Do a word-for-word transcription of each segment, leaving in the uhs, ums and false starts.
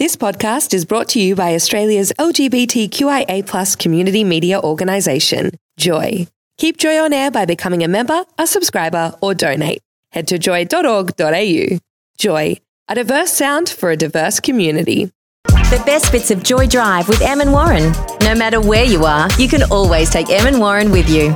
This podcast is brought to you by Australia's L G B T Q I A plus community media organisation, Joy. Keep Joy on air by becoming a member, a subscriber or donate. Head to joy dot org dot a u. Joy, a diverse sound for a diverse community. The best bits of Joy Drive with Em and Warren. No matter where you are, you can always take Em and Warren with you.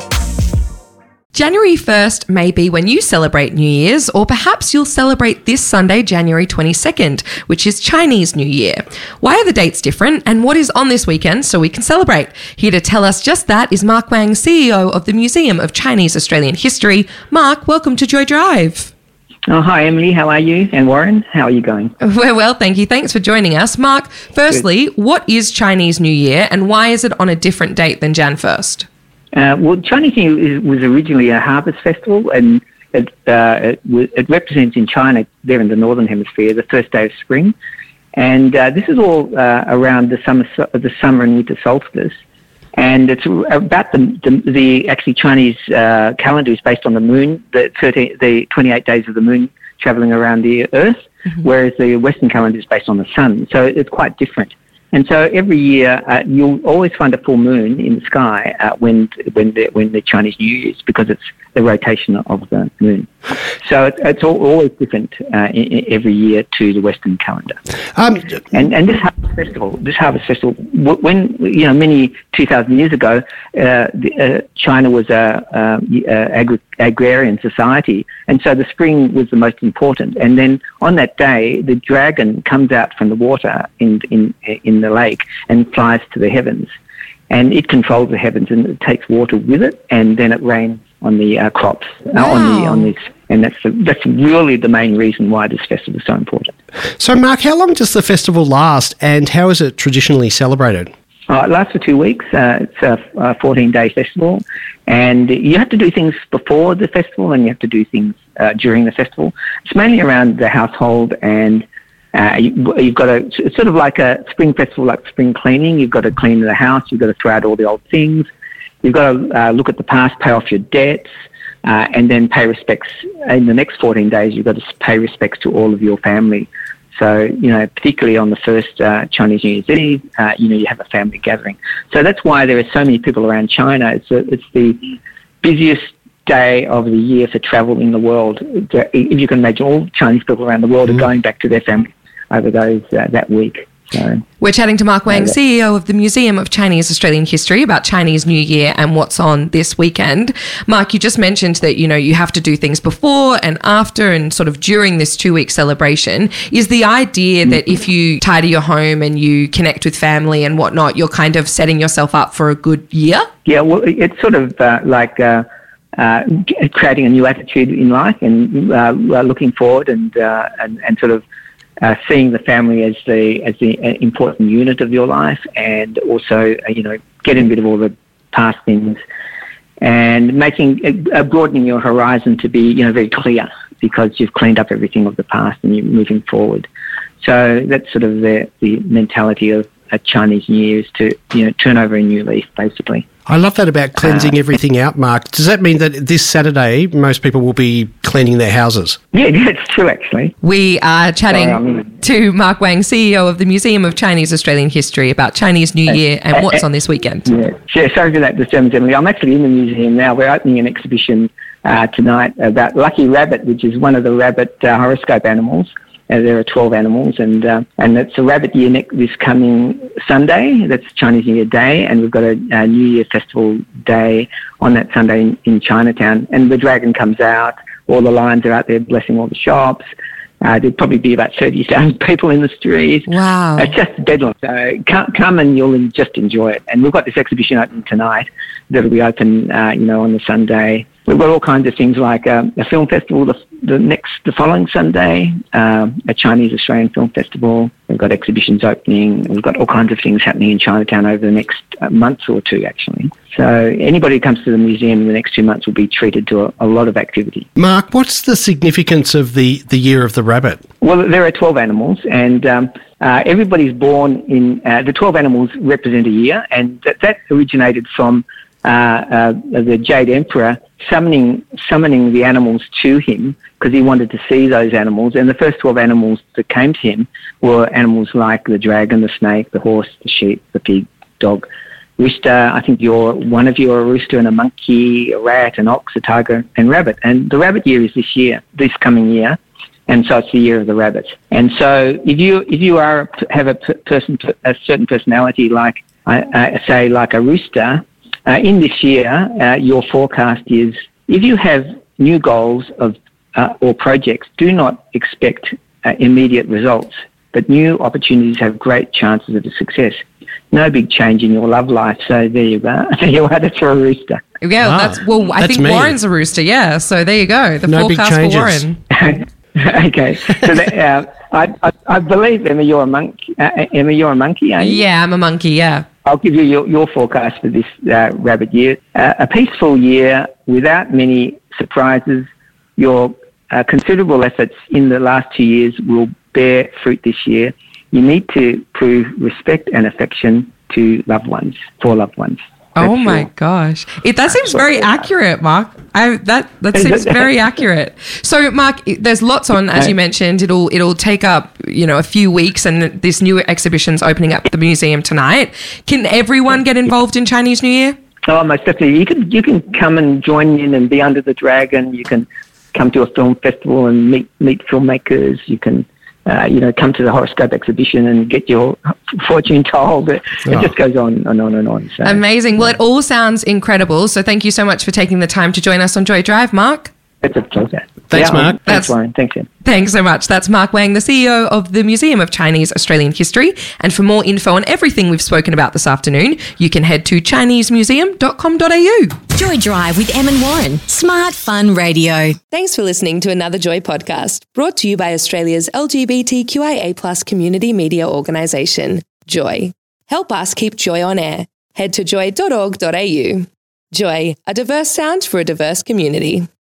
January first may be when you celebrate New Year's, or perhaps you'll celebrate this Sunday, January twenty-second, which is Chinese New Year. Why are the dates different and what is on this weekend so we can celebrate? Here to tell us just that is Mark Wang, C E O of the Museum of Chinese Australian History. Mark, welcome to Joy Drive. Oh, hi, Emily. How are you? And Warren, how are you going? We're well, thank you. Thanks for joining us. Mark, firstly, Good. What is Chinese New Year and why is it on a different date than January first? Uh, well, Chinese New Year was originally a harvest festival, and it, uh, it, it represents in China, there in the northern hemisphere, the first day of spring. And uh, this is all uh, around the summer, the summer and winter solstice. And it's about the the, the actually Chinese uh, calendar is based on the moon, the thirteen, the twenty-eight days of the moon travelling around the Earth, mm-hmm. whereas the Western calendar is based on the sun. So it's quite different. And so every year uh, you'll always find a full moon in the sky uh, when when the when the Chinese New Year is, because it's the rotation of the moon. So it's, it's all, always different uh, in, in every year to the Western calendar. Um, and and this harvest festival, this harvest festival, when you know many two thousand years ago, uh, the, uh, China was a, a, a agri- agrarian society, and so the spring was the most important. And then on that day, the dragon comes out from the water in in in the lake and flies to the heavens, and it controls the heavens and it takes water with it, and then it rains on the uh, crops, wow. uh, on the on this, and that's the, that's really the main reason why this festival is so important. So, Mark, how long does the festival last, and how is it traditionally celebrated? Uh, it lasts for two weeks. Uh, it's a fourteen-day festival, and you have to do things before the festival, and you have to do things uh, during the festival. It's mainly around the household, and uh, you, you've got to. It's sort of like a spring festival, like spring cleaning. You've got to clean the house. You've got to throw out all the old things. You've got to uh, look at the past, pay off your debts, uh, and then pay respects. In the next fourteen days, you've got to pay respects to all of your family. So, you know, particularly on the first uh, Chinese New Year's Eve, uh, you know, you have a family gathering. So that's why there are so many people around China. It's a, it's the busiest day of the year for travel in the world. If you can imagine, all Chinese people around the world mm. are going back to their family over those uh, that week. So, we're chatting to Mark Wang, C E O of the Museum of Chinese Australian History, about Chinese New Year and what's on this weekend. Mark, you just mentioned that, you know, you have to do things before and after and sort of during this two-week celebration. Is the idea that if you tidy your home and you connect with family and whatnot, you're kind of setting yourself up for a good year? Yeah, well, it's sort of uh, like uh, uh, creating a new attitude in life and uh, looking forward and, uh, and, and sort of Uh, seeing the family as the as the uh, important unit of your life, and also uh, you know getting rid of all the past things, and making uh, broadening your horizon to be you know very clear, because you've cleaned up everything of the past and you're moving forward. So that's sort of the the mentality of a Chinese New Year, is to you know turn over a new leaf, basically. I love that about cleansing uh, everything out, Mark. Does that mean that this Saturday most people will be cleaning their houses? Yeah, it's true, actually. We are chatting Sorry, I mean, to Mark Wang, C E O of the Museum of Chinese Australian History, about Chinese New Year and what's on this weekend. Yeah, yeah sorry for that disturbance, Emily. I'm actually in the museum now. We're opening an exhibition uh, tonight about Lucky Rabbit, which is one of the rabbit uh, horoscope animals. Uh, there are twelve animals, and uh, and it's a rabbit year ne- this coming Sunday. That's Chinese New Year Day, and we've got a, a New Year Festival Day on that Sunday in, in Chinatown. And the dragon comes out. All the lions are out there blessing all the shops. Uh, there'd probably be about thirty thousand people in the streets. Wow. It's just bedlam. So come, come and you'll just enjoy it. And we've got this exhibition open tonight that'll be open, uh, you know, on the Sunday. We've got all kinds of things like um, a film festival the, the next, the following Sunday, um, a Chinese Australian film festival. We've got exhibitions opening. We've got all kinds of things happening in Chinatown over the next uh, month or two, actually. So anybody who comes to the museum in the next two months will be treated to a, a lot of activity. Mark, what's the significance of the, the Year of the Rabbit? Well, there are twelve animals, and um, uh, everybody's born in... Uh, the twelve animals represent a year, and that, that originated from uh, the Jade Emperor summoning summoning the animals to him because he wanted to see those animals. And the first twelve animals that came to him were animals like the dragon, the snake, the horse, the sheep, the pig, dog, rooster. I think you're one of you are a rooster and a monkey, a rat, an ox, a tiger, and rabbit. And the rabbit year is this year, this coming year. And so it's the year of the rabbit. And so if you if you are have a person a certain personality like uh, say like a rooster, uh, in this year uh, your forecast is if you have new goals of uh, or projects, do not expect uh, immediate results, but new opportunities have great chances of success. No big change in your love life. So there you go. There you are. That's for a rooster. Yeah, Ah, that's well. I that's think me. Warren's a rooster. Yeah, so there you go. The No big forecast for changes. Warren. Okay. So that, uh, I, I, I believe, Emma, you're a monkey. Uh, Emma, you're a monkey, are you? Yeah, I'm a monkey. Yeah. I'll give you your, your forecast for this uh, rabbit year. Uh, a peaceful year without many surprises. Your uh, considerable efforts in the last two years will bear fruit this year. You need to prove respect and affection to loved ones, for loved ones. Oh That's my your- gosh. It, that seems very accurate, Mark. I, that that seems very accurate. So, Mark, there's lots on, as you mentioned. It'll it'll take up, you know, a few weeks, and this new exhibition's opening up at the museum tonight. Can everyone get involved in Chinese New Year? Oh, most definitely. You can you can come and join in and be under the dragon. You can come to a film festival and meet meet filmmakers. You can uh, you know come to the horoscope exhibition and get your fortune told. It, Oh. it just goes on and on and on. So, Amazing. Well, it all sounds incredible. So thank you so much for taking the time to join us on Joy Drive, Mark. it's a pleasure. Thanks, Yeah, Mark. Thanks, That's- Warren. Thanks, Ed. Thanks so much. That's Mark Wang, the C E O of the Museum of Chinese Australian History. And for more info on everything we've spoken about this afternoon, you can head to chinese museum dot com dot a u. Joy Drive with Em and Warren. Smart, fun radio. Thanks for listening to another Joy podcast, brought to you by Australia's L G B T Q I A plus community media organisation, Joy. Help us keep Joy on air. Head to joy dot org dot a u. Joy, a diverse sound for a diverse community.